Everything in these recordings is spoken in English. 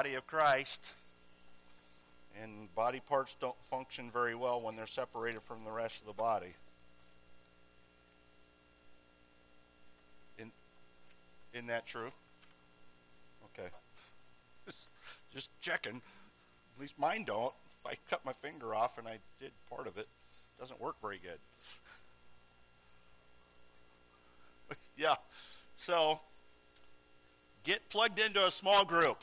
body of Christ. And body parts don't function very well when they're separated from the rest of the body. Isn't that true? Okay. Just checking. At least mine don't. If I cut my finger off and I did part of it, it doesn't work very good. Yeah. So, get plugged into a small group.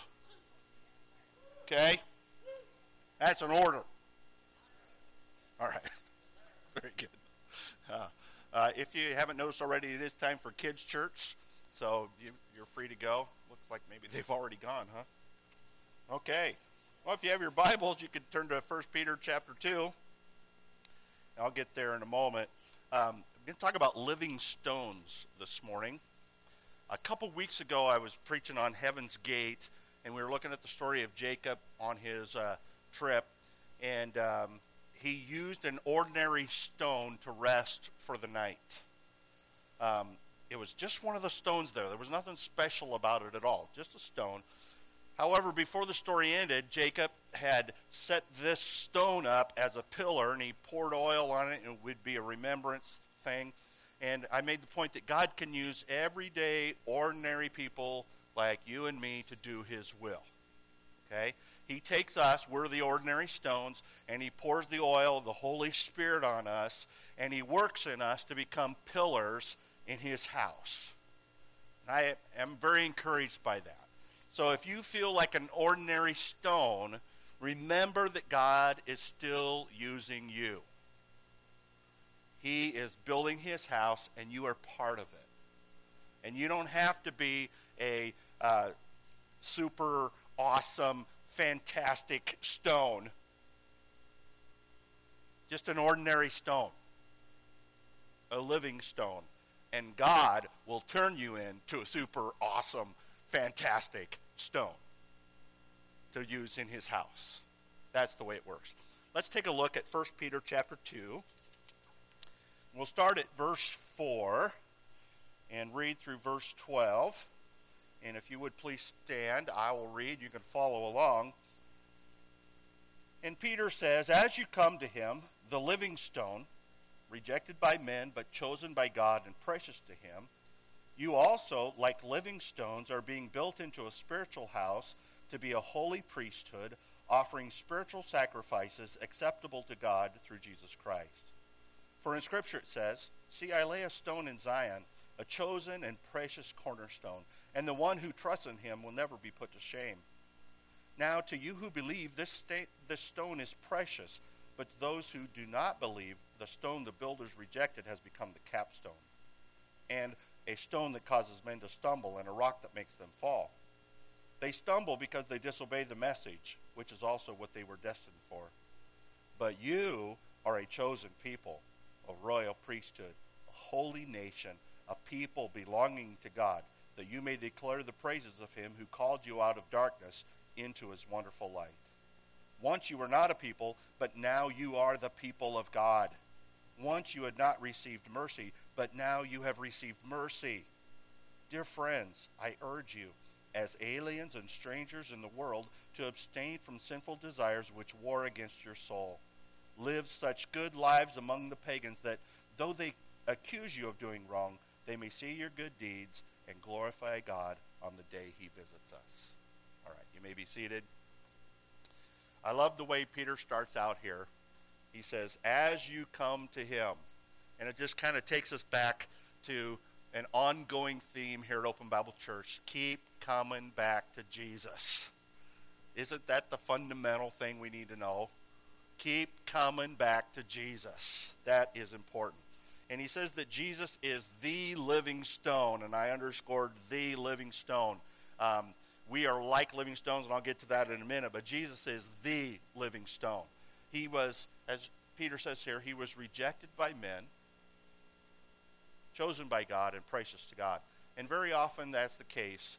Okay? That's an order. All right. Very good. If you haven't noticed already, it is time for kids' church. So you're free to go. Looks like maybe they've already gone, huh? Okay. Well, if you have your Bibles, you can turn to 1 Peter chapter 2. I'll get there in a moment. I'm going to talk about living stones this morning. A couple weeks ago, I was preaching on Heaven's Gate, and we were looking at the story of Jacob on his trip. And he used an ordinary stone to rest for the night. It was just one of the stones there. There was nothing special about it at all, just a stone. However, before the story ended, Jacob had set this stone up as a pillar, and he poured oil on it, and it would be a remembrance thing. And I made the point that God can use everyday, ordinary people like you and me to do his will. Okay? He takes us, we're the ordinary stones, and he pours the oil of the Holy Spirit on us, and he works in us to become pillars in his house. And I am very encouraged by that. So if you feel like an ordinary stone, remember that God is still using you. He is building his house, and you are part of it. And you don't have to be a super awesome, fantastic stone. Just an ordinary stone. A living stone. And God will turn you into a super awesome, fantastic stone to use in his house. That's the way it works. Let's take a look at 1 Peter chapter 2. We'll start at verse 4 and read through verse 12. And if you would please stand, I will read. You can follow along. And Peter says, "As you come to him, the living stone, rejected by men, but chosen by God and precious to him, you also, like living stones, are being built into a spiritual house to be a holy priesthood, offering spiritual sacrifices acceptable to God through Jesus Christ. For in Scripture it says, 'See, I lay a stone in Zion, a chosen and precious cornerstone, and the one who trusts in him will never be put to shame.' Now to you who believe, this stone is precious, but to those who do not believe, the stone the builders rejected has become the capstone, and a stone that causes men to stumble, and a rock that makes them fall. They stumble because they disobey the message, which is also what they were destined for. But you are a chosen people, a royal priesthood, a holy nation, a people belonging to God, that you may declare the praises of him who called you out of darkness into his wonderful light. Once you were not a people, but now you are the people of God. Once you had not received mercy, but now you have received mercy. Dear friends, I urge you, as aliens and strangers in the world, to abstain from sinful desires which war against your soul. Live such good lives among the pagans that, though they accuse you of doing wrong, they may see your good deeds and glorify God on the day he visits us." All right, you may be seated. I love the way Peter starts out here. He says, "As you come to him." And it just kind of takes us back to an ongoing theme here at Open Bible Church. Keep coming back to Jesus. Isn't that the fundamental thing we need to know? Keep coming back to Jesus. That is important. And he says that Jesus is the living stone, and I underscored the living stone. We are like living stones, and I'll get to that in a minute, but Jesus is the living stone. He was, as Peter says here, he was rejected by men, chosen by God, and precious to God. And very often that's the case.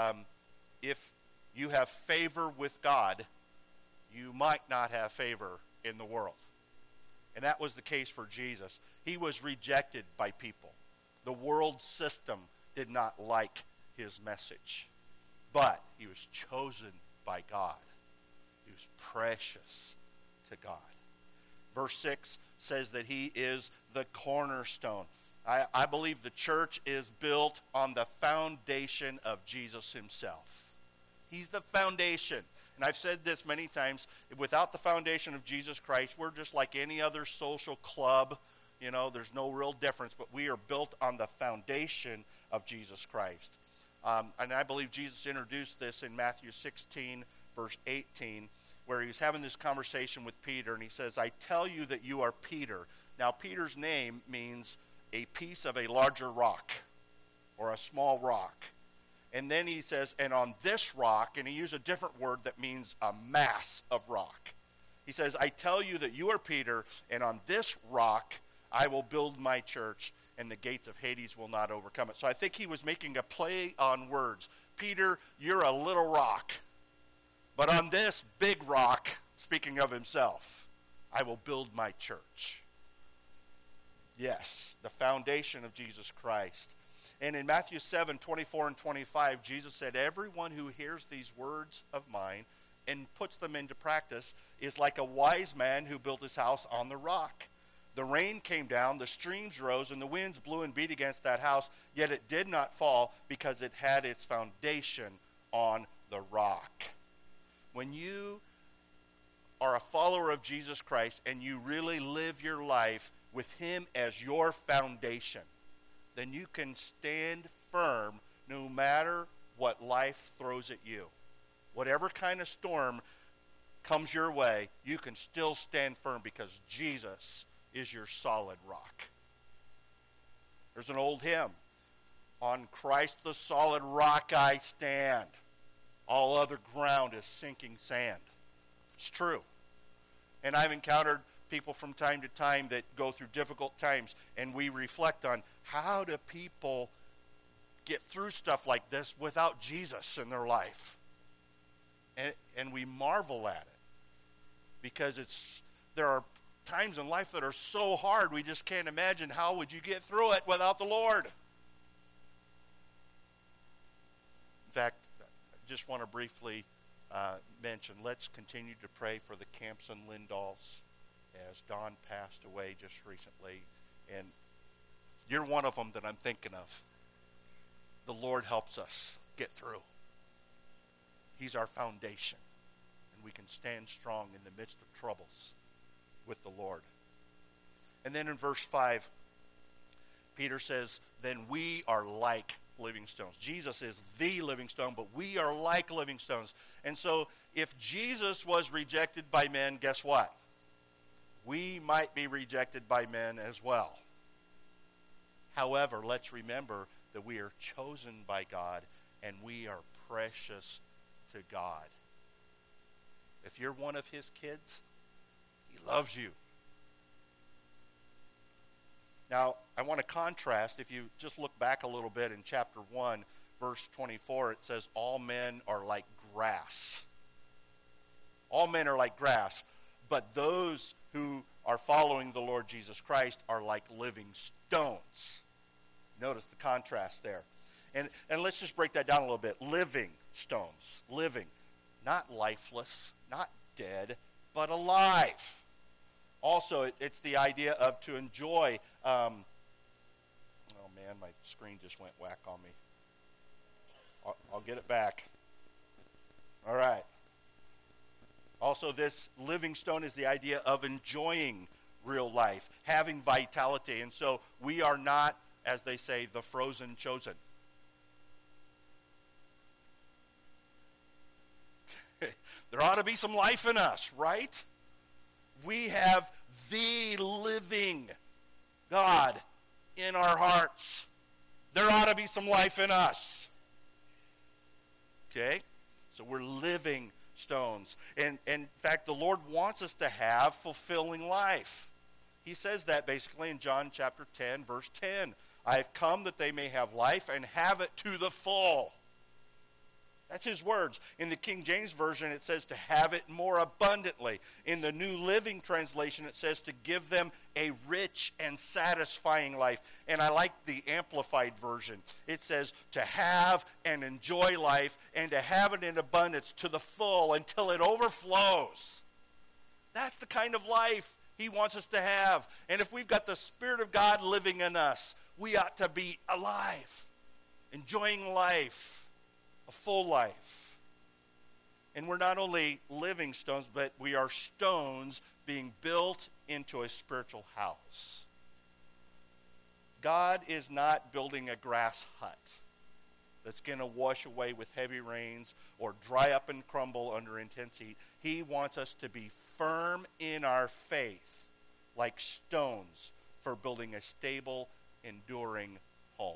If you have favor with God, you might not have favor in the world. And that was the case for Jesus. He was rejected by people. The world system did not like his message. But he was chosen by God. He was precious to God. Verse 6 says that he is the cornerstone. I believe the church is built on the foundation of Jesus himself. He's the foundation. And I've said this many times, without the foundation of Jesus Christ, we're just like any other social club. You know, there's no real difference, but we are built on the foundation of Jesus Christ. And I believe Jesus introduced this in Matthew 16, verse 18, where he's having this conversation with Peter, and he says, I tell you that you are Peter. Now, Peter's name means a piece of a larger rock, or a small rock. And then he says, and on this rock, and he used a different word that means a mass of rock. He says, I tell you that you are Peter, and on this rock I will build my church, and the gates of Hades will not overcome it. So I think he was making a play on words. Peter, you're a little rock. But on this big rock, speaking of himself, I will build my church. Yes, the foundation of Jesus Christ. And in Matthew 7, 24 and 25, Jesus said, everyone who hears these words of mine and puts them into practice is like a wise man who built his house on the rock. The rain came down, the streams rose, and the winds blew and beat against that house, yet it did not fall because it had its foundation on the rock. When you are a follower of Jesus Christ and you really live your life with him as your foundation, then you can stand firm no matter what life throws at you. Whatever kind of storm comes your way, you can still stand firm because Jesus is your solid rock. There's an old hymn, on Christ the solid rock I stand. All other ground is sinking sand. It's true. And I've encountered people from time to time that go through difficult times, and we reflect on how do people get through stuff like this without Jesus in their life. And we marvel at it because there are times in life that are so hard we just can't imagine how would you get through it without the Lord. In fact, I just want to briefly mention, let's continue to pray for the Camps and Lindals as Don passed away just recently. And you're one of them that I'm thinking of. The Lord helps us get through. He's our foundation. And we can stand strong in the midst of troubles with the Lord. And then in verse 5, Peter says, then we are like living stones. Jesus is the living stone, but we are like living stones. And so if Jesus was rejected by men, guess what? We might be rejected by men as well. However, let's remember that we are chosen by God and we are precious to God. If you're one of his kids, he loves you. Now, I want to contrast, if you just look back a little bit in chapter 1, verse 24, it says, all men are like grass. All men are like grass, but those who are following the Lord Jesus Christ are like living stones. Notice the contrast there. And let's just break that down a little bit. Living stones. Living. Not lifeless, not dead, but alive. Also, it's the idea of to enjoy. Oh man, my screen just went whack on me. I'll get it back. All right. Also, this living stone is the idea of enjoying real life, having vitality. And so we are not, as they say, the frozen chosen. There ought to be some life in us, right? We have the living God in our hearts. There ought to be some life in us. Okay? So we're living stones. And in fact, the Lord wants us to have fulfilling life. He says that basically in John chapter 10, verse 10. I have come that they may have life and have it to the full. That's his words. In the King James Version, it says to have it more abundantly. In the New Living Translation, it says to give them a rich and satisfying life. And I like the Amplified Version. It says to have and enjoy life and to have it in abundance to the full until it overflows. That's the kind of life he wants us to have. And if we've got the Spirit of God living in us, we ought to be alive, enjoying life. A full life. And we're not only living stones, but we are stones being built into a spiritual house. God is not building a grass hut that's going to wash away with heavy rains or dry up and crumble under intense heat. He wants us to be firm in our faith, like stones, for building a stable, enduring home.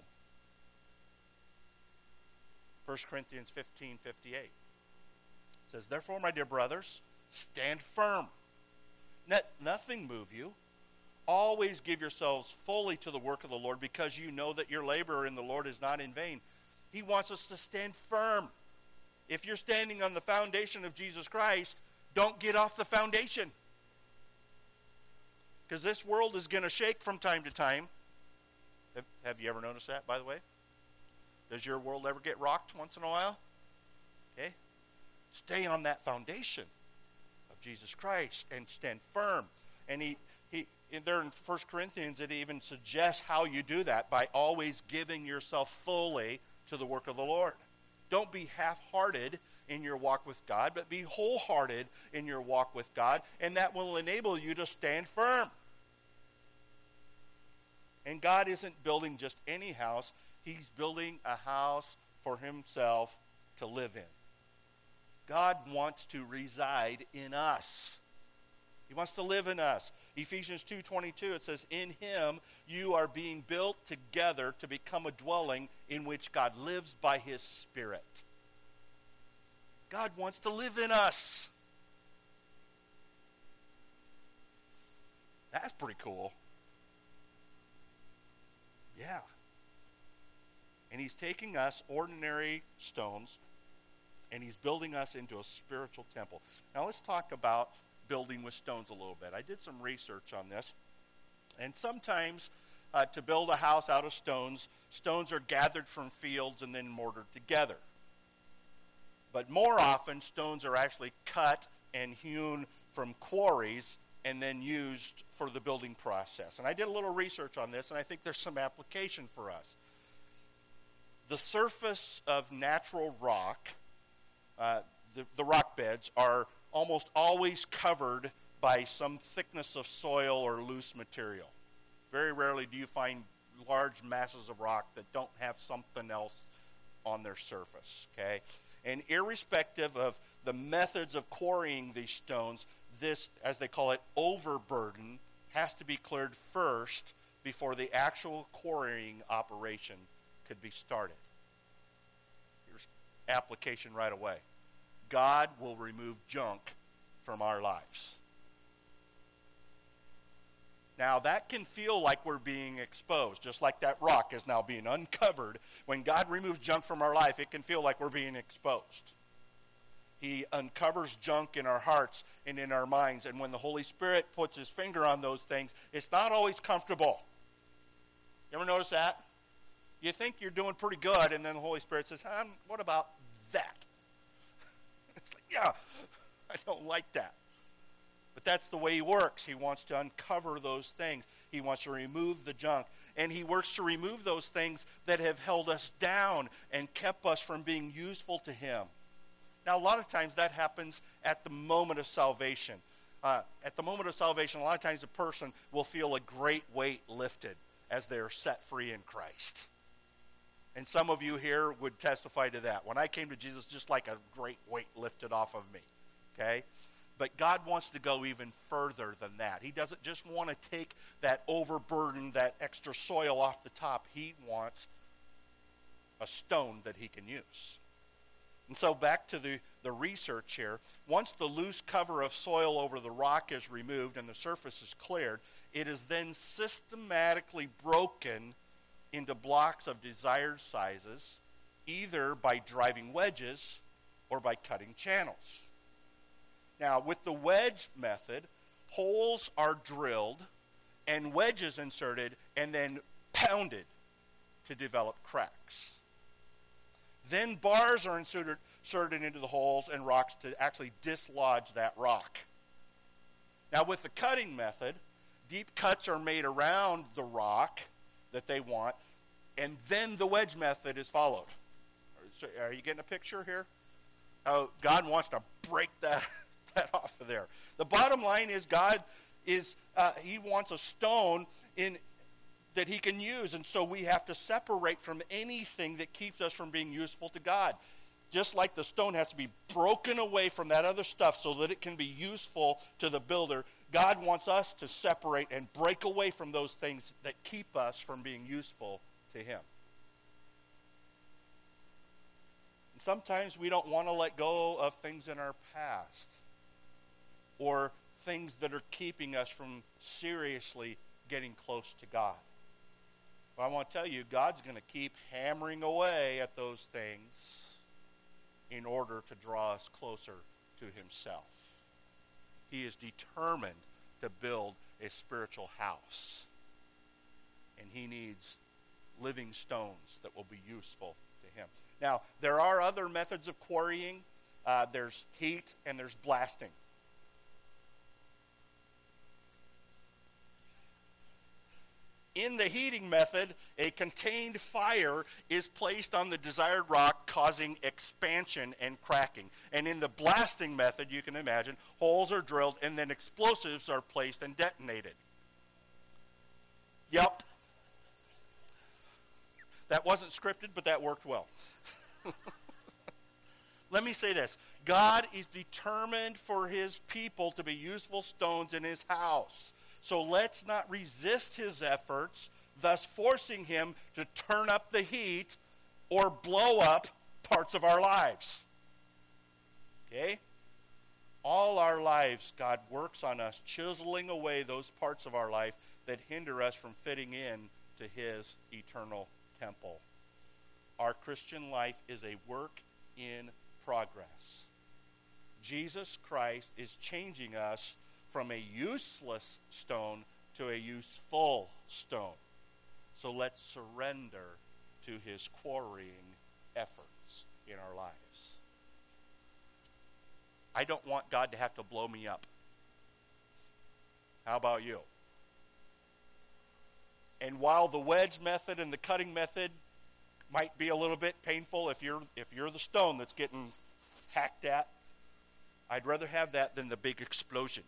1 Corinthians 15:58 says, therefore, my dear brothers, stand firm. Let nothing move you. Always give yourselves fully to the work of the Lord, because you know that your labor in the Lord is not in vain. He wants us to stand firm. If you're standing on the foundation of Jesus Christ, don't get off the foundation. Because this world is going to shake from time to time. Have you ever noticed that, by the way? Does your world ever get rocked once in a while? Okay. Stay on that foundation of Jesus Christ and stand firm. And he there in 1 Corinthians, it even suggests how you do that by always giving yourself fully to the work of the Lord. Don't be half-hearted in your walk with God, but be wholehearted in your walk with God, and that will enable you to stand firm. And God isn't building just any house. He's building a house for himself to live in. God wants to reside in us. He wants to live in us. Ephesians 2:22, it says, in him you are being built together to become a dwelling in which God lives by his Spirit. God wants to live in us. That's pretty cool. Yeah. And he's taking us, ordinary stones, and he's building us into a spiritual temple. Now let's talk about building with stones a little bit. I did some research on this. And sometimes to build a house out of stones, stones are gathered from fields and then mortared together. But more often, stones are actually cut and hewn from quarries and then used for the building process. And I did a little research on this, and I think there's some application for us. The surface of natural rock, the rock beds, are almost always covered by some thickness of soil or loose material. Very rarely do you find large masses of rock that don't have something else on their surface, okay? And irrespective of the methods of quarrying these stones, this, as they call it, overburden, has to be cleared first before the actual quarrying operation could be started. Here's application right away. God will remove junk from our lives. Now, that can feel like we're being exposed, just like that rock is now being uncovered. When God removes junk from our life, it can feel like we're being exposed. He uncovers junk in our hearts and in our minds, and when the Holy Spirit puts his finger on those things, it's not always comfortable. You ever notice that? You think you're doing pretty good, and then the Holy Spirit says, what about that? It's like, yeah, I don't like that. But that's the way he works. He wants to uncover those things. He wants to remove the junk. And he works to remove those things that have held us down and kept us from being useful to him. Now, a lot of times that happens at the moment of salvation. At the moment of salvation, a lot of times a person will feel a great weight lifted as they're set free in Christ. And some of you here would testify to that. When I came to Jesus, just like a great weight lifted off of me, okay? But God wants to go even further than that. He doesn't just want to take that overburden, that extra soil off the top. He wants a stone that he can use. And so back to the research here. Once the loose cover of soil over the rock is removed and the surface is cleared, it is then systematically broken into blocks of desired sizes, either by driving wedges or by cutting channels. Now, with the wedge method, holes are drilled and wedges inserted and then pounded to develop cracks. Then bars are inserted into the holes and rocks to actually dislodge that rock. Now, with the cutting method, deep cuts are made around the rock that they want, and then the wedge method is followed. So are you getting a picture here? How God wants to break that off of there. The bottom line is he wants a stone that he can use, and so we have to separate from anything that keeps us from being useful to God. Just like the stone has to be broken away from that other stuff so that it can be useful to the builder, God wants us to separate and break away from those things that keep us from being useful to him. And sometimes we don't want to let go of things in our past or things that are keeping us from seriously getting close to God. But I want to tell you, God's going to keep hammering away at those things in order to draw us closer to himself. He is determined to build a spiritual house. And he needs living stones that will be useful to him. Now, there are other methods of quarrying. There's heat and there's blasting. In the heating method, a contained fire is placed on the desired rock, causing expansion and cracking. And in the blasting method, you can imagine, holes are drilled and then explosives are placed and detonated. Yep. That wasn't scripted, but that worked well. Let me say this. God is determined for his people to be useful stones in his house. So let's not resist his efforts, thus forcing him to turn up the heat or blow up parts of our lives. Okay? All our lives, God works on us, chiseling away those parts of our life that hinder us from fitting in to his eternal temple. Our Christian life is a work in progress. Jesus Christ is changing us from a useless stone to a useful stone. So let's surrender to his quarrying efforts in our lives. I don't want God to have to blow me up. How about you? And while the wedge method and the cutting method might be a little bit painful if you're the stone that's getting hacked at, I'd rather have that than the big explosion.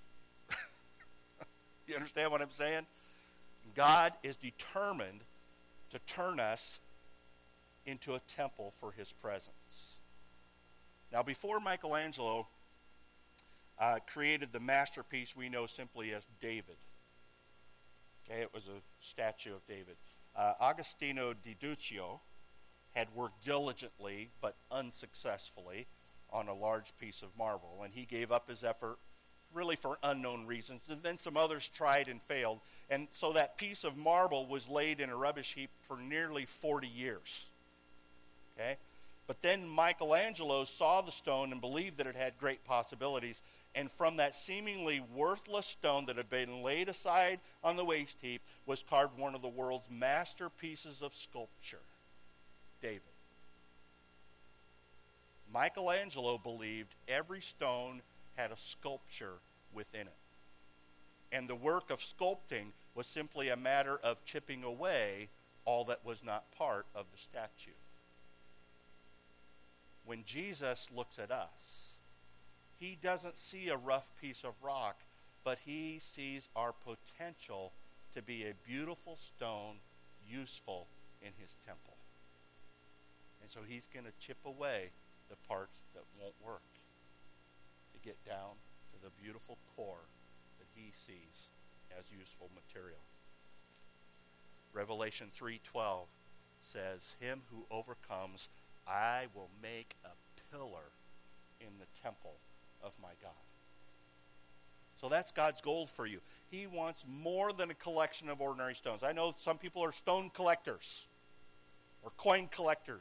You understand what I'm saying? God is determined to turn us into a temple for his presence. Now, before Michelangelo created the masterpiece we know simply as David, okay, it was a statue of David, Agostino di Duccio had worked diligently but unsuccessfully on a large piece of marble, and he gave up his effort really for unknown reasons, and then some others tried and failed, and so that piece of marble was laid in a rubbish heap for nearly 40 years. Okay? But then Michelangelo saw the stone and believed that it had great possibilities, and from that seemingly worthless stone that had been laid aside on the waste heap was carved one of the world's masterpieces of sculpture, David. Michelangelo believed every stone had a sculpture within it. And the work of sculpting was simply a matter of chipping away all that was not part of the statue. When Jesus looks at us, he doesn't see a rough piece of rock, but he sees our potential to be a beautiful stone useful in his temple. And so he's going to chip away the parts that won't work to get down to the beautiful core that he sees as useful material. Revelation 3:12 says, "Him who overcomes, I will make a pillar in the temple of my God." So that's God's goal for you. He wants more than a collection of ordinary stones. I know some people are stone collectors or coin collectors,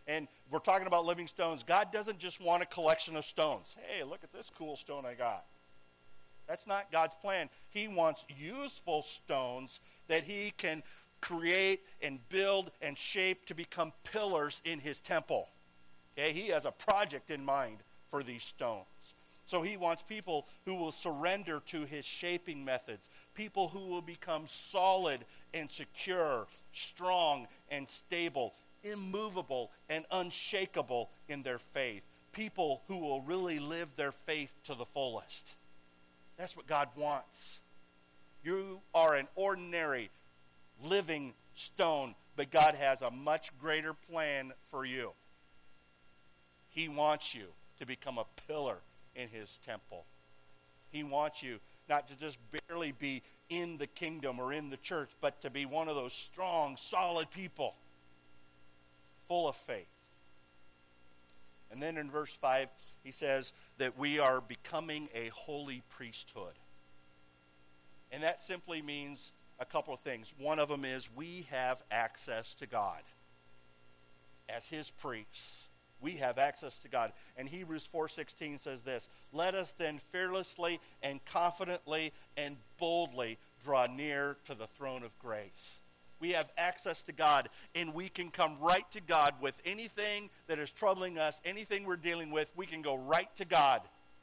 And we're talking about living stones. God doesn't just want a collection of stones. Hey, look at this cool stone I got. That's not God's plan. He wants useful stones that he can create and build and shape to become pillars in his temple. Okay? He has a project in mind for these stones. So he wants people who will surrender to his shaping methods, people who will become solid and secure, strong and stable, immovable and unshakable in their faith, people who will really live their faith to the fullest. That's what God wants. You are an ordinary living stone, but God has a much greater plan for you. He wants you to become a pillar in his temple. He wants you not to just barely be in the kingdom or in the church, but to be one of those strong, solid people, full of faith. And then in verse 5, he says that we are becoming a holy priesthood. And that simply means a couple of things. One of them is we have access to God. As his priests, we have access to God. And Hebrews 4:16 says this, "Let us then fearlessly and confidently and boldly draw near to the throne of grace." We have access to God, and we can come right to God with anything that is troubling us, anything we're dealing with. We can go right to God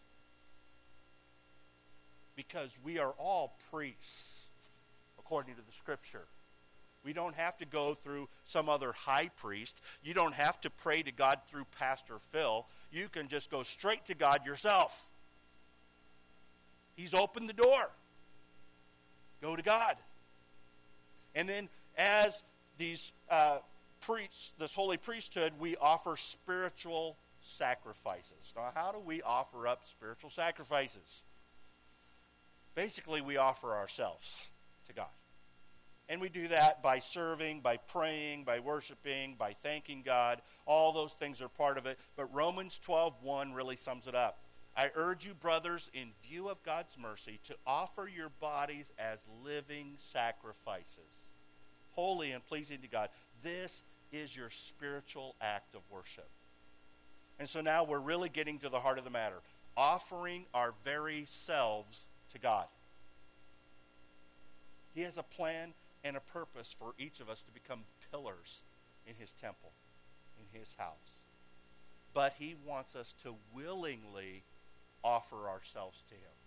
because we are all priests, according to the Scripture. We don't have to go through some other high priest. You don't have to pray to God through Pastor Phil. You can just go straight to God yourself. He's opened the door. Go to God. And then as these priests, this holy priesthood, we offer spiritual sacrifices. Now, how do we offer up spiritual sacrifices? Basically, we offer ourselves to God. And we do that by serving, by praying, by worshiping, by thanking God. All those things are part of it. But Romans 12:1 really sums it up. "I urge you, brothers, in view of God's mercy, to offer your bodies as living sacrifices, holy and pleasing to God. This is your spiritual act of worship." And so now we're really getting to the heart of the matter. Offering our very selves to God. He has a plan and a purpose for each of us to become pillars in his temple, in his house. But he wants us to willingly offer ourselves to him.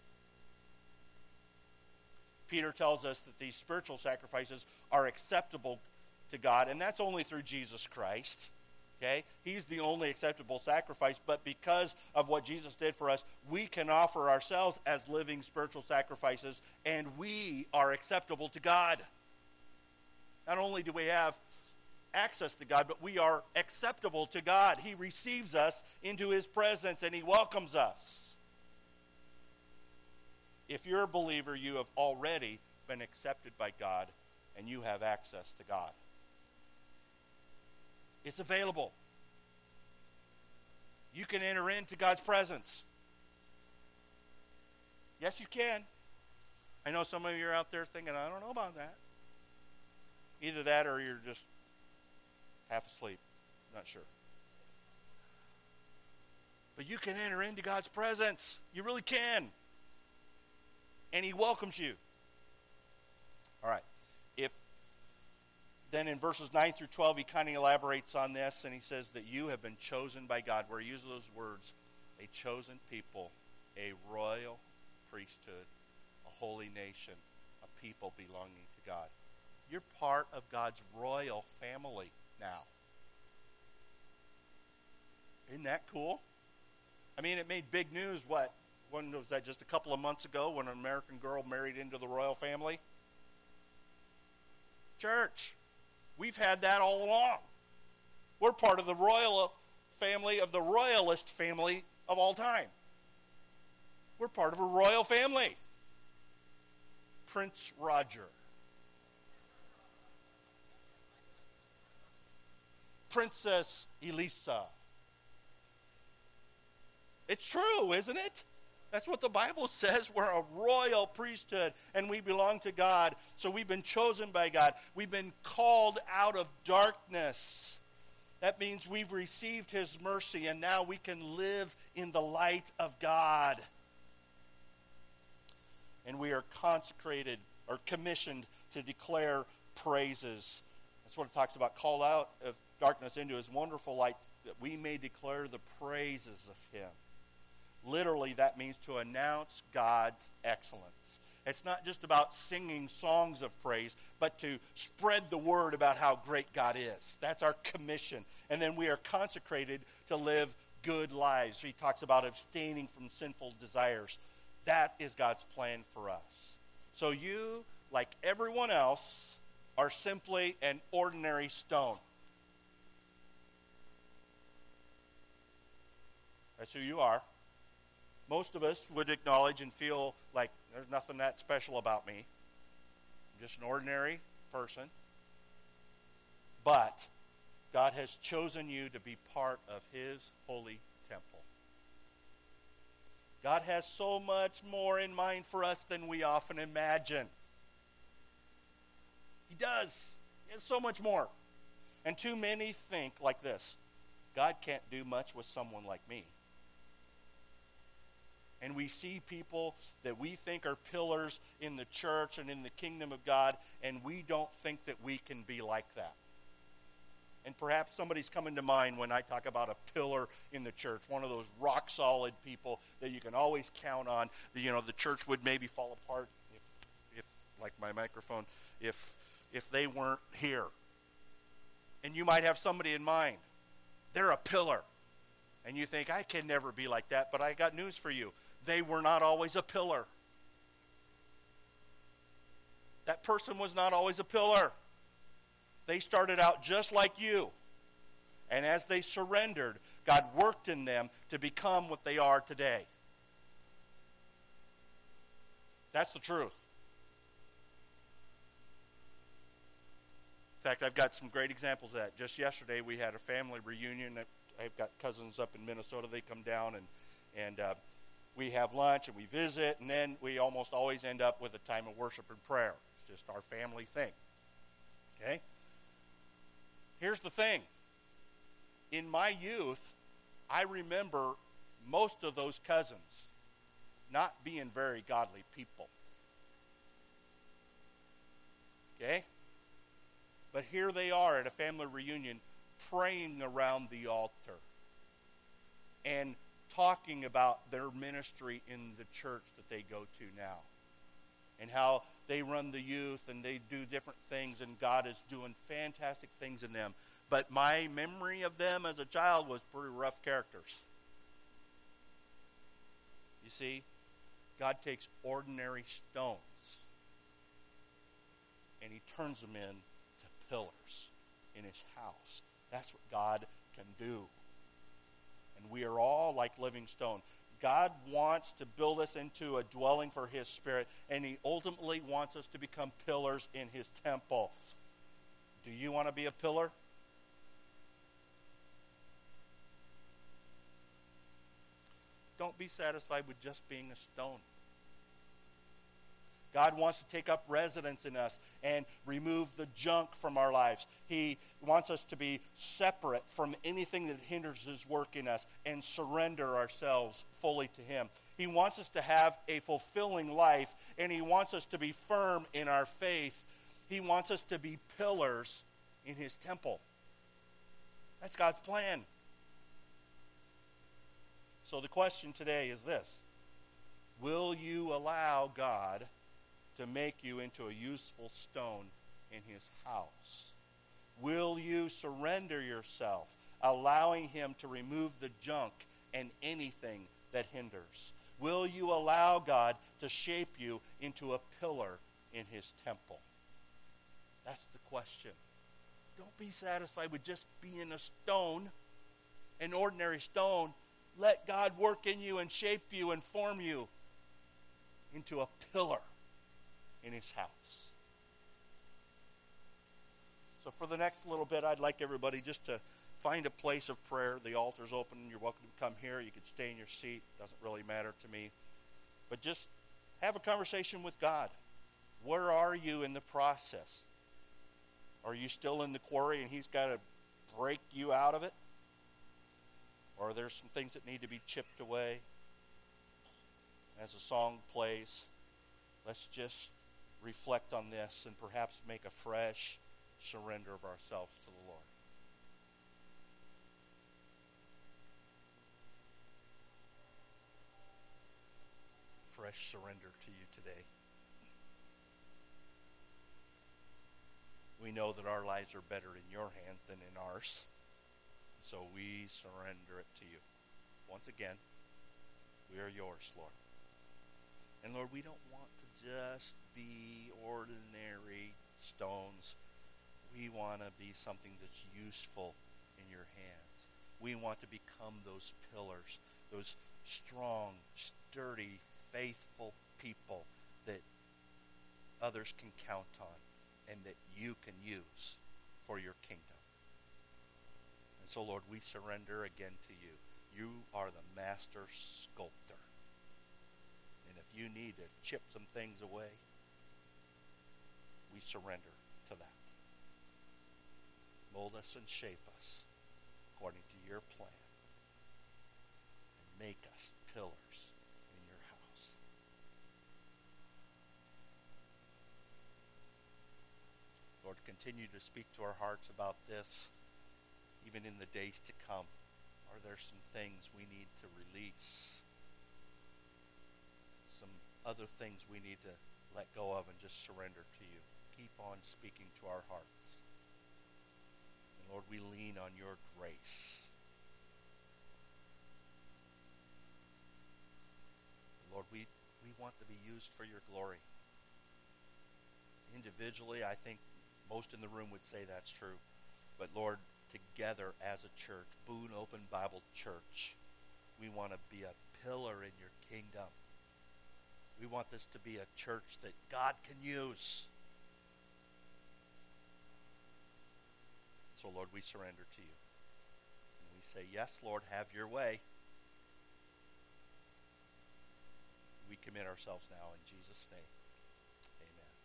Peter tells us that these spiritual sacrifices are acceptable to God, and that's only through Jesus Christ. Okay? He's the only acceptable sacrifice, but because of what Jesus did for us, we can offer ourselves as living spiritual sacrifices, and we are acceptable to God. Not only do we have access to God, but we are acceptable to God. He receives us into his presence, and he welcomes us. If you're a believer, you have already been accepted by God, and you have access to God. It's available. You can enter into God's presence. Yes, you can. I know some of you are out there thinking, I don't know about that. Either that or you're just half asleep. Not sure. But you can enter into God's presence. You really can. And he welcomes you. All right. Then in verses 9 through 12, he kind of elaborates on this, and he says that you have been chosen by God, where he uses those words, a chosen people, a royal priesthood, a holy nation, a people belonging to God. You're part of God's royal family now. Isn't that cool? I mean, it made big news, when was that, just a couple of months ago, when an American girl married into the royal family? Church. We've had that all along. We're part of the royal family of the royalist family of all time. We're part of a royal family. Prince Roger. Princess Elisa. It's true, isn't it? That's what the Bible says. We're a royal priesthood, and we belong to God. So we've been chosen by God. We've been called out of darkness. That means we've received his mercy, and now we can live in the light of God. And we are consecrated or commissioned to declare praises. That's what it talks about. Called out of darkness into his wonderful light, that we may declare the praises of him. Literally, that means to announce God's excellence. It's not just about singing songs of praise, but to spread the word about how great God is. That's our commission. And then we are consecrated to live good lives. He talks about abstaining from sinful desires. That is God's plan for us. So you, like everyone else, are simply an ordinary stone. That's who you are. Most of us would acknowledge and feel like there's nothing that special about me. I'm just an ordinary person. But God has chosen you to be part of his holy temple. God has so much more in mind for us than we often imagine. He does. He has so much more. And too many think like this: God can't do much with someone like me. And we see people that we think are pillars in the church and in the kingdom of God, and we don't think that we can be like that. And perhaps somebody's coming to mind when I talk about a pillar in the church, one of those rock-solid people that you can always count on. The church would maybe fall apart, if like my microphone, if they weren't here. And you might have somebody in mind. They're a pillar. And you think, I can never be like that, but I got news for you. They were not always a pillar. That person was not always a pillar. They started out just like you. And as they surrendered, God worked in them to become what they are today. That's the truth. In fact, I've got some great examples of that. Just yesterday, we had a family reunion. I've got cousins up in Minnesota. They come down, and we have lunch, and we visit, and then we almost always end up with a time of worship and prayer. It's just our family thing. Okay? Here's the thing. In my youth, I remember most of those cousins not being very godly people. Okay? But here they are at a family reunion praying around the altar and talking about their ministry in the church that they go to now and how they run the youth and they do different things, and God is doing fantastic things in them. But my memory of them as a child was pretty rough characters. You see, God takes ordinary stones and he turns them into pillars in his house. That's what God can do. And we are all like living stone. God wants to build us into a dwelling for his Spirit, and he ultimately wants us to become pillars in his temple. Do you want to be a pillar? Don't be satisfied with just being a stone. God wants to take up residence in us and remove the junk from our lives. He wants us to be separate from anything that hinders his work in us and surrender ourselves fully to him. He wants us to have a fulfilling life, and he wants us to be firm in our faith. He wants us to be pillars in his temple. That's God's plan. So the question today is this: will you allow God to make you into a useful stone in his house? Will you surrender yourself, allowing him to remove the junk and anything that hinders? Will you allow God to shape you into a pillar in his temple? That's the question. Don't be satisfied with just being a stone, an ordinary stone. Let God work in you and shape you and form you into a pillar in his house. So for the next little bit, I'd like everybody just to find a place of prayer. The altar's open. You're welcome to come here. You can stay in your seat. Doesn't really matter to me. But just have a conversation with God. Where are you in the process? Are you still in the quarry and he's got to break you out of it? Or are there some things that need to be chipped away? As the song plays, let's just reflect on this and perhaps make a fresh surrender of ourselves to the Lord. Fresh surrender to you today. We know that our lives are better in your hands than in ours. So we surrender it to you. Once again, we are yours, Lord. And Lord, we don't want to just be ordinary stones. We want to be something that's useful in your hands. We want to become those pillars, those strong, sturdy, faithful people that others can count on and that you can use for your kingdom. And so, Lord, we surrender again to you. You are the master sculptor. And if you need to chip some things away, we surrender to that. Mold us and shape us according to your plan. And make us pillars in your house. Lord, continue to speak to our hearts about this, even in the days to come. Are there some things we need to release? Some other things we need to let go of and just surrender to you? Keep on speaking to our hearts. And Lord, we lean on your grace. Lord, we want to be used for your glory. Individually, I think most in the room would say that's true. But Lord, together as a church, Boone Open Bible Church, we want to be a pillar in your kingdom. We want this to be a church that God can use. So Lord, we surrender to you. And we say, yes, Lord, have your way. We commit ourselves now in Jesus' name. Amen.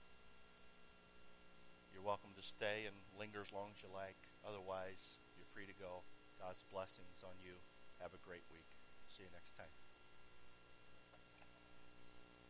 You're welcome to stay and linger as long as you like. Otherwise, you're free to go. God's blessings on you. Have a great week. See you next time.